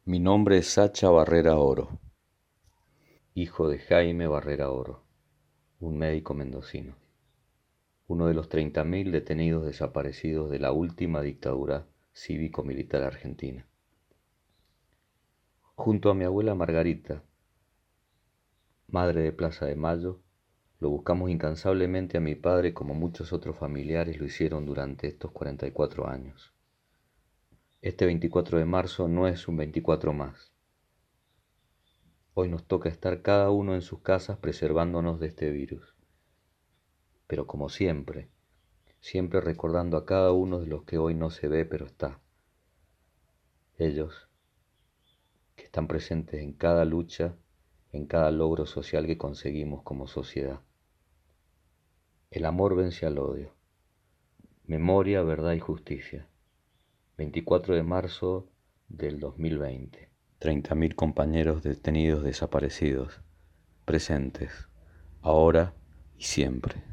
Mi nombre es Sacha Barrera Oro, hijo de Jaime Barrera Oro, un médico mendocino, uno de los 30.000 detenidos desaparecidos de la última dictadura cívico-militar argentina. Junto a mi abuela Margarita, madre de Plaza de Mayo, lo buscamos incansablemente a mi padre como muchos otros familiares lo hicieron durante estos 44 años. Este 24 de marzo no es un 24 más. Hoy nos toca estar cada uno en sus casas preservándonos de este virus. Pero como siempre, siempre recordando a cada uno de los que hoy no se ve pero está. Ellos, que están presentes en cada lucha, en cada logro social que conseguimos como sociedad. El amor vence al odio. Memoria, verdad y justicia. 24 de marzo del 2020. 30.000 compañeros detenidos desaparecidos, presentes, ahora y siempre.